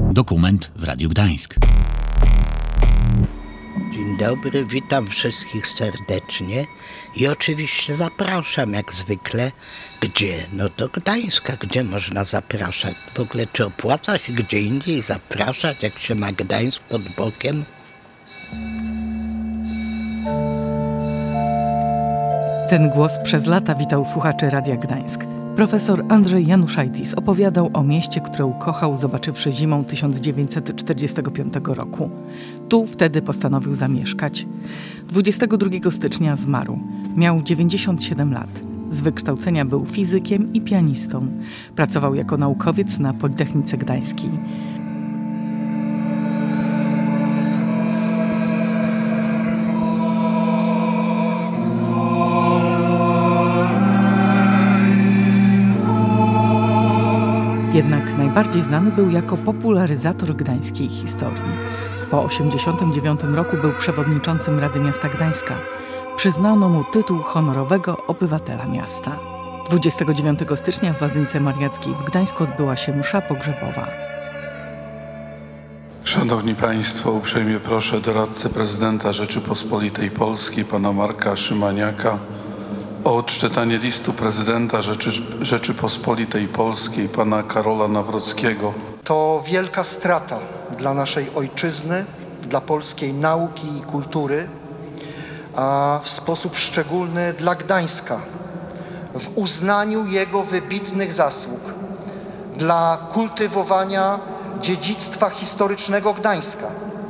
Dokument w Radiu Gdańsk. Dzień dobry, witam wszystkich serdecznie i oczywiście zapraszam jak zwykle. Gdzie? No do Gdańska. Gdzie można zapraszać? W ogóle czy opłaca się gdzie indziej zapraszać, jak się ma Gdańsk pod bokiem? Ten głos przez lata witał słuchaczy Radia Gdańsk. Profesor Andrzej Januszajtis opowiadał o mieście, które ukochał, zobaczywszy zimą 1945 roku. Tu wtedy postanowił zamieszkać. 22 stycznia zmarł. Miał 97 lat. Z wykształcenia był fizykiem i pianistą. Pracował jako naukowiec na Politechnice Gdańskiej. Jednak najbardziej znany był jako popularyzator gdańskiej historii. Po 1989 roku był przewodniczącym Rady Miasta Gdańska. Przyznano mu tytuł honorowego obywatela miasta. 29 stycznia w Łazience Mariackiej w Gdańsku odbyła się msza pogrzebowa. Szanowni Państwo, uprzejmie proszę doradcę prezydenta Rzeczypospolitej Polskiej, pana Marka Szymaniaka, o odczytanie listu prezydenta Rzeczypospolitej Polskiej, pana Karola Nawrockiego. To wielka strata dla naszej ojczyzny, dla polskiej nauki i kultury, a w sposób szczególny dla Gdańska, w uznaniu jego wybitnych zasług, dla kultywowania dziedzictwa historycznego Gdańska.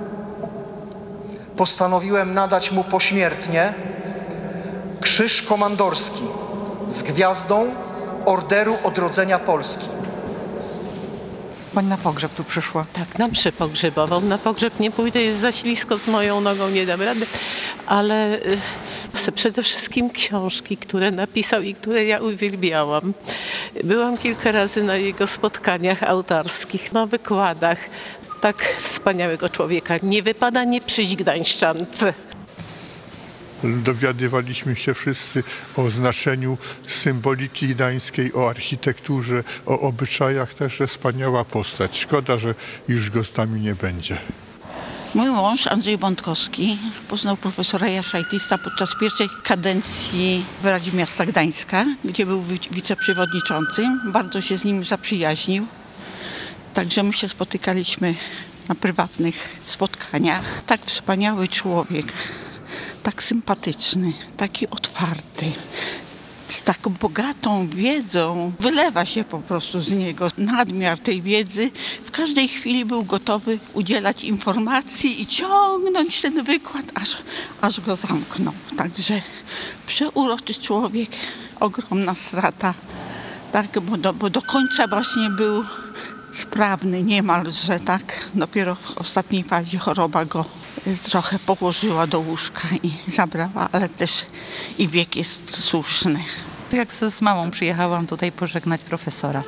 Postanowiłem nadać mu pośmiertnie Krzyż Komandorski z gwiazdą Orderu Odrodzenia Polski. Pani na pogrzeb tu przyszła. Tak, na mszę pogrzebową. Na pogrzeb nie pójdę, jest za ślisko z moją nogą, nie dam rady, ale przede wszystkim książki, które napisał i które ja uwielbiałam. Byłam kilka razy na jego spotkaniach autorskich, na wykładach. Tak wspaniałego człowieka nie wypada nie przyjść Gdańszczance. Dowiadywaliśmy się wszyscy o znaczeniu symboliki gdańskiej, o architekturze, o obyczajach. Też wspaniała postać. Szkoda, że już go z nami nie będzie. Mój mąż Andrzej Wątkowski poznał profesora Januszajtisa podczas pierwszej kadencji w Radzie Miasta Gdańska, gdzie był wiceprzewodniczącym. Bardzo się z nim zaprzyjaźnił. Także my się spotykaliśmy na prywatnych spotkaniach. Tak wspaniały człowiek. Tak sympatyczny, taki otwarty, z taką bogatą wiedzą. Wylewa się po prostu z niego nadmiar tej wiedzy. W każdej chwili był gotowy udzielać informacji i ciągnąć ten wykład, aż go zamknął. Także przeuroczy człowiek, ogromna strata, tak, bo do końca właśnie był sprawny niemalże, tak. Dopiero w ostatniej fazie choroba go trochę położyła do łóżka i zabrała, ale też i wiek jest słuszny. Jak z mamą przyjechałam tutaj pożegnać profesora.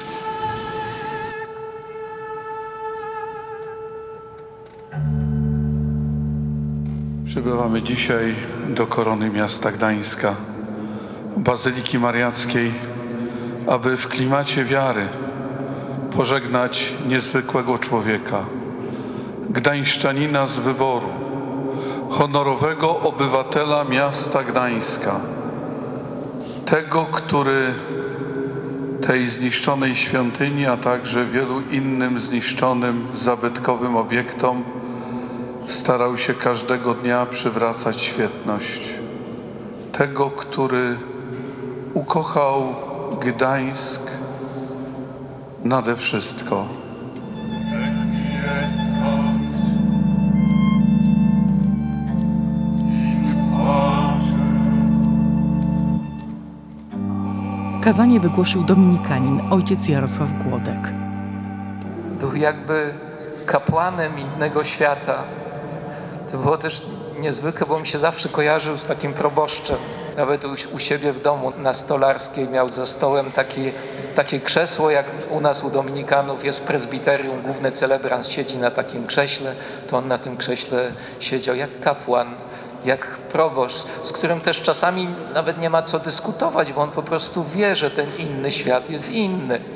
Przybywamy dzisiaj do korony miasta Gdańska, Bazyliki Mariackiej, aby w klimacie wiary pożegnać niezwykłego człowieka, gdańszczanina z wyboru, honorowego obywatela miasta Gdańska, tego, który tej zniszczonej świątyni, a także wielu innym zniszczonym, zabytkowym obiektom starał się każdego dnia przywracać świetność. Tego, który ukochał Gdańsk nade wszystko. Kazanie wygłosił dominikanin, ojciec Jarosław Głodek. Był jakby kapłanem innego świata. To było też niezwykłe, bo mi się zawsze kojarzył z takim proboszczem. Nawet u siebie w domu na Stolarskiej miał za stołem takie krzesło, jak u nas u dominikanów jest prezbiterium, główny celebrant siedzi na takim krześle, to on na tym krześle siedział jak kapłan, jak proboszcz, z którym też czasami nawet nie ma co dyskutować, bo on po prostu wie, że ten inny świat jest inny.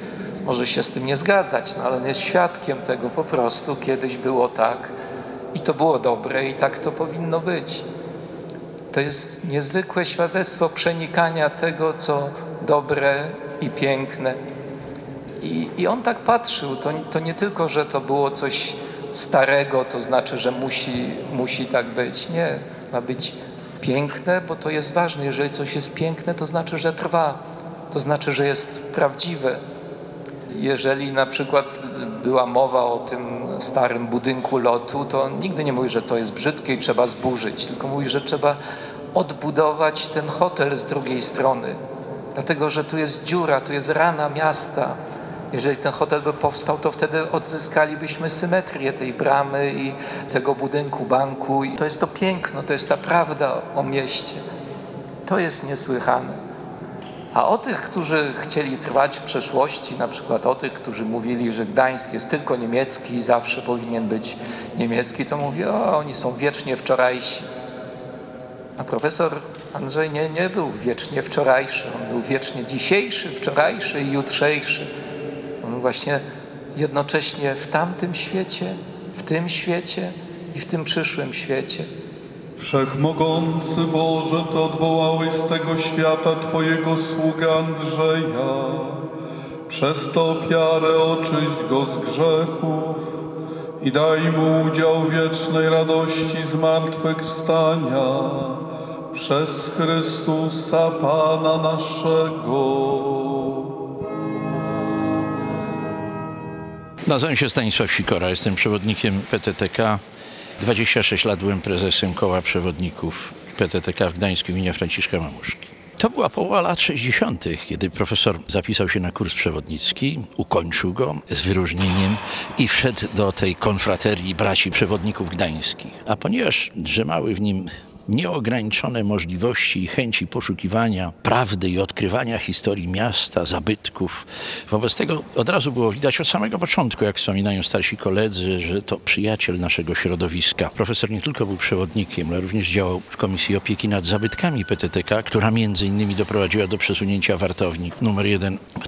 może się z tym nie zgadzać, no ale on jest świadkiem tego po prostu. Kiedyś było tak i to było dobre i tak to powinno być. To jest niezwykłe świadectwo przenikania tego, co dobre i piękne. I on tak patrzył. To nie tylko, że to było coś starego, to znaczy, że musi tak być. Nie, ma być piękne, bo to jest ważne. Jeżeli coś jest piękne, to znaczy, że trwa. To znaczy, że jest prawdziwe. Jeżeli na przykład była mowa o tym starym budynku lotu, to on nigdy nie mówi, że to jest brzydkie i trzeba zburzyć, tylko mówi, że trzeba odbudować ten hotel z drugiej strony. Dlatego, że tu jest dziura, tu jest rana miasta. Jeżeli ten hotel by powstał, to wtedy odzyskalibyśmy symetrię tej bramy i tego budynku banku. I to jest to piękno, to jest ta prawda o mieście. To jest niesłychane. A o tych, którzy chcieli trwać w przeszłości, na przykład o tych, którzy mówili, że Gdańsk jest tylko niemiecki i zawsze powinien być niemiecki, to mówię, oni są wiecznie wczorajsi. A profesor Andrzej nie był wiecznie wczorajszy, on był wiecznie dzisiejszy, wczorajszy i jutrzejszy. On właśnie jednocześnie w tamtym świecie, w tym świecie i w tym przyszłym świecie. Wszechmogący Boże, Ty odwołałeś z tego świata Twojego sługę Andrzeja. Przez tę ofiarę oczyść go z grzechów i daj mu udział w wiecznej radości zmartwychwstania przez Chrystusa Pana naszego. Nazywam się Stanisław Sikora, jestem przewodnikiem PTTK. 26 lat byłem prezesem koła przewodników PTTK w Gdańsku imienia Franciszka Mamuszki. To była połowa lat 60., kiedy profesor zapisał się na kurs przewodnicki, ukończył go z wyróżnieniem i wszedł do tej konfraterii braci przewodników gdańskich. A ponieważ drzemały w nim nieograniczone możliwości i chęci poszukiwania prawdy i odkrywania historii miasta, zabytków. Wobec tego od razu było widać od samego początku, jak wspominają starsi koledzy, że to przyjaciel naszego środowiska. Profesor nie tylko był przewodnikiem, ale również działał w Komisji Opieki nad Zabytkami PTTK, która między innymi doprowadziła do przesunięcia wartowni numer 1 w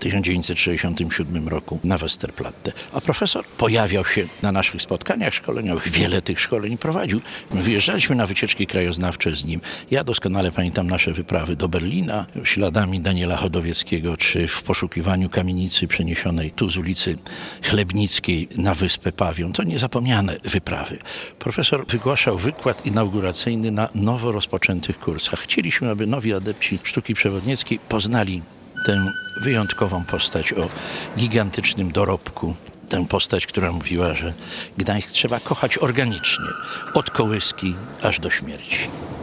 1967 roku na Westerplatte. A profesor pojawiał się na naszych spotkaniach szkoleniowych. Wiele tych szkoleń prowadził. Wyjeżdżaliśmy na wycieczki krajoznawcze z nim. Ja doskonale pamiętam nasze wyprawy do Berlina śladami Daniela Chodowieckiego, czy w poszukiwaniu kamienicy przeniesionej tu z ulicy Chlebnickiej na wyspę Pawion. To niezapomniane wyprawy. Profesor wygłaszał wykład inauguracyjny na nowo rozpoczętych kursach. Chcieliśmy, aby nowi adepci sztuki przewodnieckiej poznali tę wyjątkową postać o gigantycznym dorobku. Tę postać, która mówiła, że Gdańsk trzeba kochać organicznie, od kołyski aż do śmierci.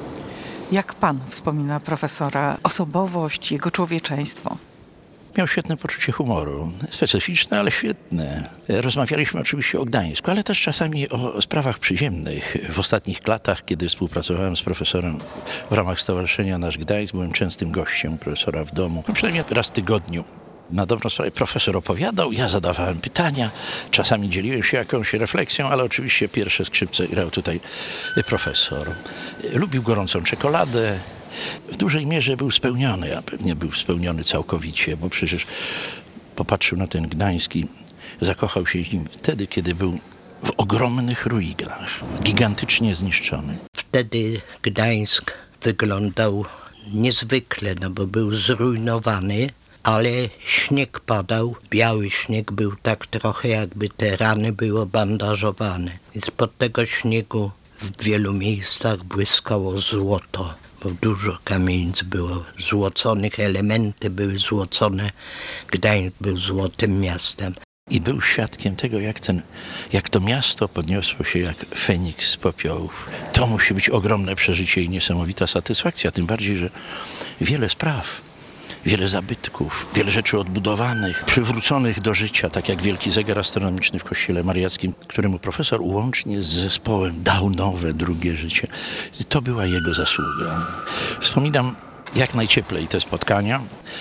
Jak pan wspomina profesora, osobowość, jego człowieczeństwo? Miał świetne poczucie humoru, specyficzne, ale świetne. Rozmawialiśmy oczywiście o Gdańsku, ale też czasami o sprawach przyziemnych. W ostatnich latach, kiedy współpracowałem z profesorem w ramach Stowarzyszenia Nasz Gdańsk, byłem częstym gościem profesora w domu, przynajmniej raz w tygodniu. Na dobrą sprawę profesor opowiadał, ja zadawałem pytania, czasami dzieliłem się jakąś refleksją, ale oczywiście pierwsze skrzypce grał tutaj profesor. Lubił gorącą czekoladę, w dużej mierze był spełniony, a pewnie był spełniony całkowicie, bo przecież popatrzył na ten Gdański, zakochał się w nim wtedy, kiedy był w ogromnych ruinach, gigantycznie zniszczony. Wtedy Gdańsk wyglądał niezwykle, no bo był zrujnowany, ale śnieg padał, biały śnieg był tak trochę, jakby te rany były bandażowane. I spod tego śniegu w wielu miejscach błyskało złoto, bo dużo kamienic było złoconych, elementy były złocone. Gdańsk był złotym miastem. I był świadkiem tego, jak to miasto podniosło się jak Feniks z popiołów. To musi być ogromne przeżycie i niesamowita satysfakcja, tym bardziej, że wiele spraw, wiele zabytków, wiele rzeczy odbudowanych, przywróconych do życia, tak jak wielki zegar astronomiczny w Kościele Mariackim, któremu profesor łącznie z zespołem dał nowe, drugie życie. To była jego zasługa. Wspominam jak najcieplej te spotkania.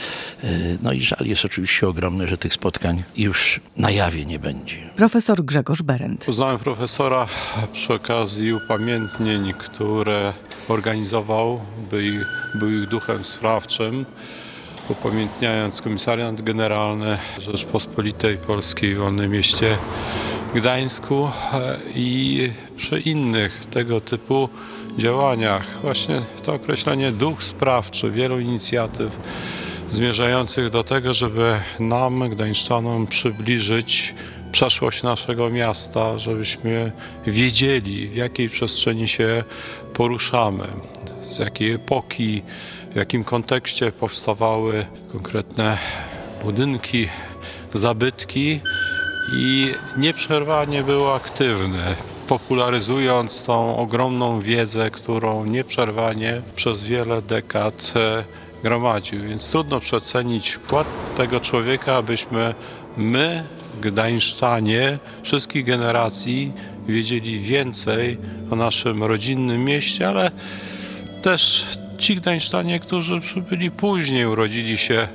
No i żal jest oczywiście ogromny, że tych spotkań już na jawie nie będzie. Profesor Grzegorz Berendt. Poznałem profesora przy okazji upamiętnień, które organizował, był ich duchem sprawczym. upamiętniając Komisariat Generalny Rzeczypospolitej Polskiej w Wolnym Mieście Gdańsku i przy innych tego typu działaniach. Właśnie to określenie duch sprawczy wielu inicjatyw zmierzających do tego, żeby nam, gdańszczanom, przybliżyć przeszłość naszego miasta, żebyśmy wiedzieli, w jakiej przestrzeni się poruszamy, z jakiej epoki, w jakim kontekście powstawały konkretne budynki, zabytki i nieprzerwanie był aktywny, popularyzując tą ogromną wiedzę, którą nieprzerwanie przez wiele dekad gromadził. Więc trudno przecenić wkład tego człowieka, abyśmy my, gdańszczanie wszystkich generacji, wiedzieli więcej o naszym rodzinnym mieście, ale też ci gdańszczanie, którzy przybyli później, urodzili się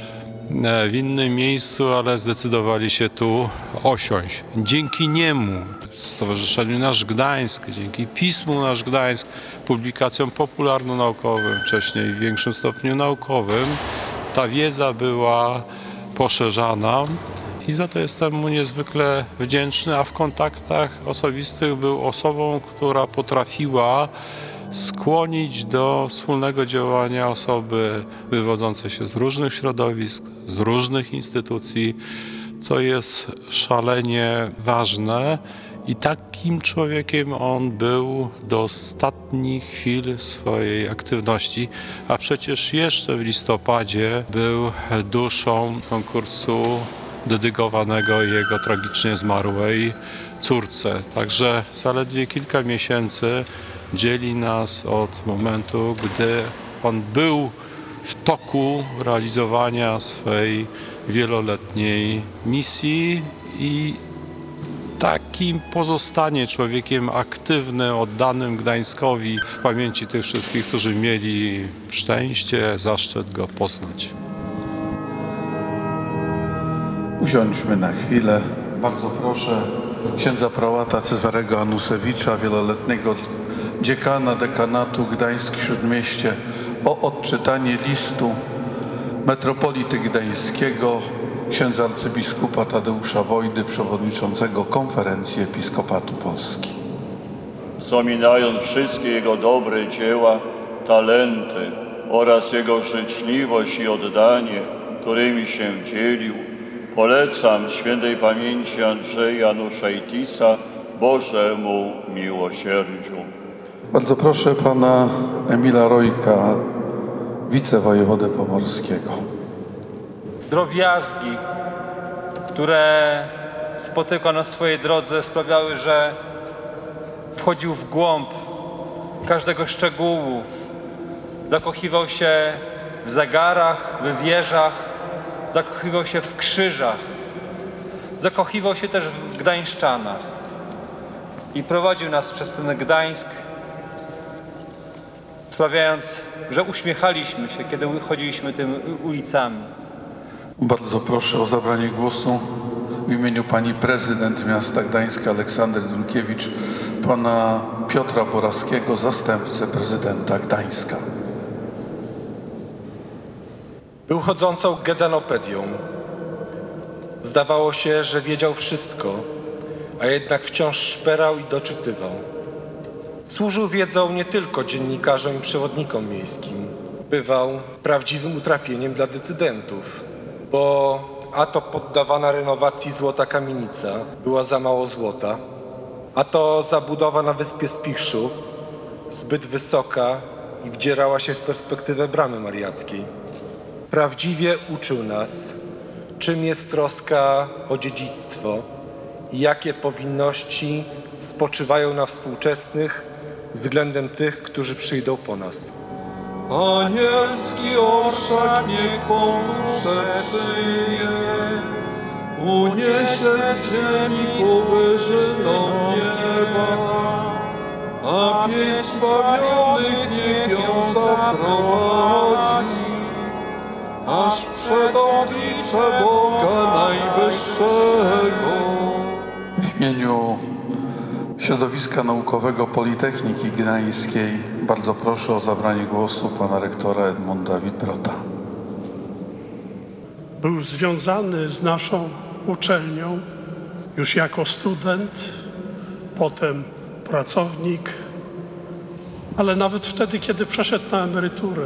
w innym miejscu, ale zdecydowali się tu osiąść. Dzięki niemu, Stowarzyszeniu Nasz Gdańsk, dzięki Pismu Nasz Gdańsk, publikacjom popularno-naukowym, wcześniej w większym stopniu naukowym, ta wiedza była poszerzana i za to jestem mu niezwykle wdzięczny, a w kontaktach osobistych był osobą, która potrafiła skłonić do wspólnego działania osoby wywodzące się z różnych środowisk, z różnych instytucji, co jest szalenie ważne i takim człowiekiem on był do ostatnich chwil swojej aktywności, a przecież jeszcze w listopadzie był duszą konkursu dedykowanego jego tragicznie zmarłej córce. Także zaledwie kilka miesięcy dzieli nas od momentu, gdy on był w toku realizowania swej wieloletniej misji i takim pozostanie człowiekiem aktywnym, oddanym Gdańskowi w pamięci tych wszystkich, którzy mieli szczęście, zaszczyt go poznać. Usiądźmy na chwilę. Bardzo proszę księdza prałata Cezarego Anusewicza, wieloletniego dziekana dekanatu Gdańsk-Śródmieście, o odczytanie listu metropolity gdańskiego, księdza arcybiskupa Tadeusza Wojdy, przewodniczącego Konferencji Episkopatu Polski. Wspominając wszystkie jego dobre dzieła, talenty oraz jego życzliwość i oddanie, którymi się dzielił, polecam świętej pamięci Andrzeja Januszajtisa Bożemu miłosierdziu. Bardzo proszę pana Emila Rojka, wicewojewodę pomorskiego. Drobiazgi, które spotykał na swojej drodze, sprawiały, że wchodził w głąb każdego szczegółu. Zakochiwał się w zegarach, w wieżach, zakochiwał się w krzyżach, zakochiwał się też w gdańszczanach i prowadził nas przez ten Gdańsk, sprawiając, że uśmiechaliśmy się, kiedy chodziliśmy tymi ulicami. Bardzo proszę o zabranie głosu w imieniu pani prezydent miasta Gdańska Aleksander Dulkiewicz, pana Piotra Boraskiego, zastępcę prezydenta Gdańska. Był chodzącą gedanopedią. Zdawało się, że wiedział wszystko, a jednak wciąż szperał i doczytywał. Służył wiedzą nie tylko dziennikarzom i przewodnikom miejskim. Bywał prawdziwym utrapieniem dla decydentów, bo a to poddawana renowacji złota kamienica była za mało złota, a to zabudowa na wyspie Spiszu zbyt wysoka i wdzierała się w perspektywę bramy mariackiej. Prawdziwie uczył nas, czym jest troska o dziedzictwo i jakie powinności spoczywają na współczesnych względem tych, którzy przyjdą po nas. Anielski orszak niech Twą duszę przyjmie, uniesie z ziemi ku wyżynom nieba, a pieśń zbawionych niech ją zaprowadzi, aż przed oblicze Boga Najwyższego. W imieniu Środowiska Naukowego Politechniki Gdańskiej bardzo proszę o zabranie głosu pana rektora Edmunda Witbrota. Był związany z naszą uczelnią już jako student, potem pracownik, ale nawet wtedy, kiedy przeszedł na emeryturę,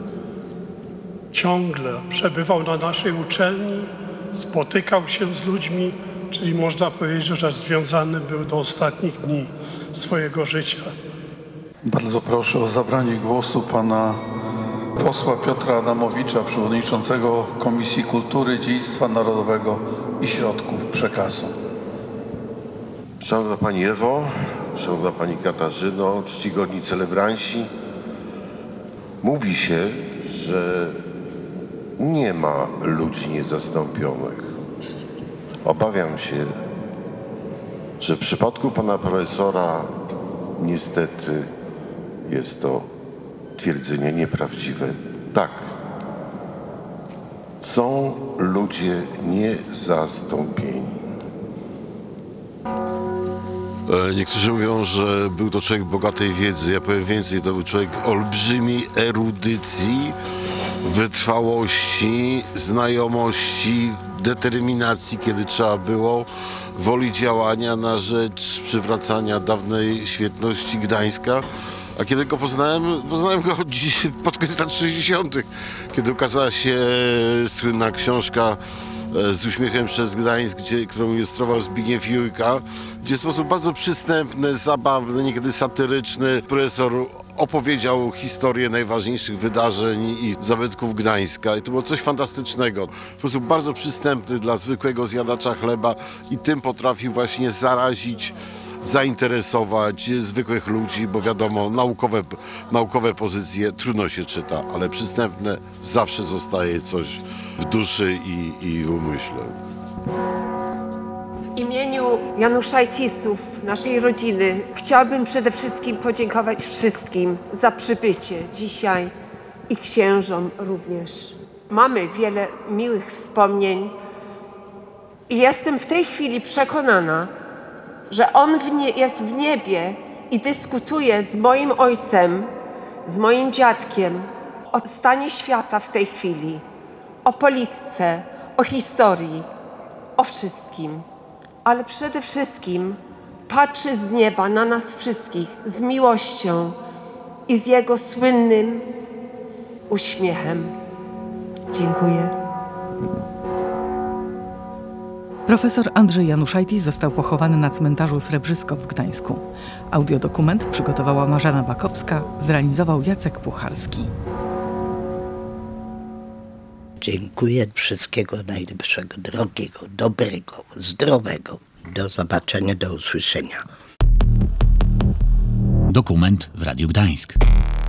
ciągle przebywał na naszej uczelni, spotykał się z ludźmi, czyli można powiedzieć, że związany był do ostatnich dni swojego życia. Bardzo proszę o zabranie głosu pana posła Piotra Adamowicza, przewodniczącego Komisji Kultury, Dziedzictwa Narodowego i Środków Przekazu. Szanowna Pani Ewo, Szanowna Pani Katarzyno, czcigodni celebranci, mówi się, że nie ma ludzi niezastąpionych. Obawiam się, że w przypadku pana profesora niestety jest to twierdzenie nieprawdziwe. Tak, są ludzie niezastąpieni. Niektórzy mówią, że był to człowiek bogatej wiedzy. Ja powiem więcej, to był człowiek olbrzymiej erudycji, wytrwałości, znajomości, determinacji, kiedy trzeba było, woli działania na rzecz przywracania dawnej świetności Gdańska. A kiedy go poznałem go dziś, pod koniec lat 60., kiedy ukazała się słynna książka Z uśmiechem przez Gdańsk, którą ilustrował Zbigniew Jujka, gdzie w sposób bardzo przystępny, zabawny, niekiedy satyryczny profesor opowiedział historię najważniejszych wydarzeń i zabytków Gdańska. I to było coś fantastycznego. W sposób bardzo przystępny dla zwykłego zjadacza chleba i tym potrafił właśnie zarazić, zainteresować zwykłych ludzi, bo wiadomo, naukowe pozycje trudno się czyta, ale przystępne zawsze zostaje coś w duszy i w umyśle. W imieniu Januszajtisów, naszej rodziny, chciałabym przede wszystkim podziękować wszystkim za przybycie dzisiaj i księżom również. Mamy wiele miłych wspomnień i jestem w tej chwili przekonana, że on jest w niebie i dyskutuje z moim ojcem, z moim dziadkiem o stanie świata w tej chwili, o polityce, o historii, o wszystkim. Ale przede wszystkim patrzy z nieba na nas wszystkich z miłością i z jego słynnym uśmiechem. Dziękuję. Profesor Andrzej Januszajtis został pochowany na cmentarzu Srebrzysko w Gdańsku. Audiodokument przygotowała Marzena Bakowska, zrealizował Jacek Puchalski. Dziękuję. Wszystkiego najlepszego, drogiego, dobrego, zdrowego. Do zobaczenia, do usłyszenia. Dokument w Radiu Gdańsk.